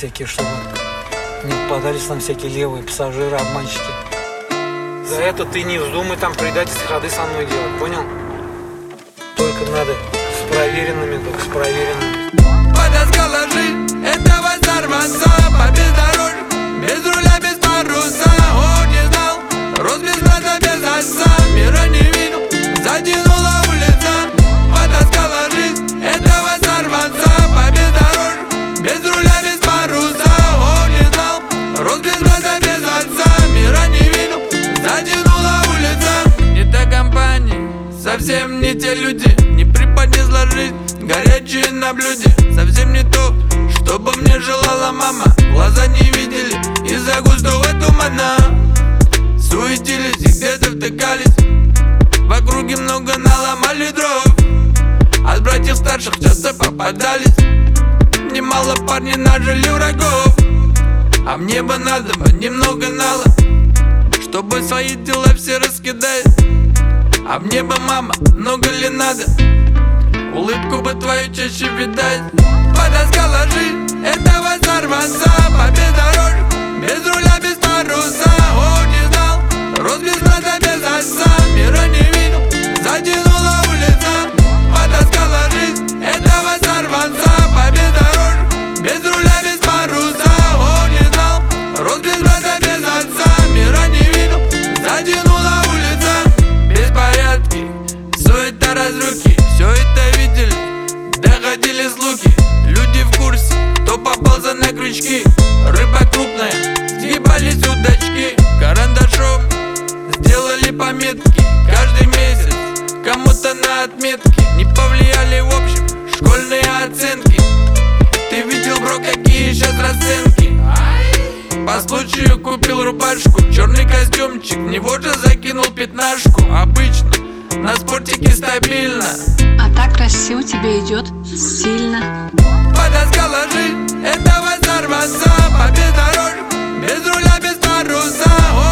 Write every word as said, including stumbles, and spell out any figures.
всякие, чтобы не попадались нам всякие левые пассажиры, обманщики. За это ты не вздумай там предательские ходы со мной делать, понял? Только надо с проверенными, только с проверенными. Подоскала жизнь этого сорванца по бездорожью, без руля, без паруса. Он не знал, рос без брата, без отца, мира не видел, затянула улица. Подоскала жизнь этого сорванца по бездорожью, без руля, без паруса. Он не знал, рос без брата, без отца, мира не видел, затянула улица. Не та компания, совсем не те люди, не преподнесла жизнь горячие на блюде. Совсем не то, что бы мне желала мама. Глаза не видели из-за густого тумана. Суетились и где-то втыкались, в округе много наломали дров. От братьев старших часто попадались, немало парней нажили врагов. А мне бы надо бы немного нала, чтобы свои дела все раскидать. А мне бы, мама, много ли надо, улыбку бы твою чаще видать. Подоскала жизнь этого сорванца по бездорожью, без руля, без паруса. Он не знал, рос без брата, без отца, мира не видел, затянула улица. Подоскала жизнь этого сорванца по бездорожью, без руля, без паруса. Он не знал, рос без брата, без отца, мира не видел, затянула улица. Беспорядки, суета, разруки, все это видели, доходили слухи. Люди в курсе, кто попался на крючки. Рыба крупная, съебались удочки. Карандашом сделали пометки каждый месяц, кому-то на отметки. Не повлияли в общем школьные оценки. Ты видел, бро, какие сейчас расценки? По случаю купил рубашку, черный костюмчик, в него же закинул пятнашку. Обычно на спортике стабильно, а так красиво тебе идет, стильно. Подоскала жизнь этого сорванца по бездорожью, без руля, без паруса.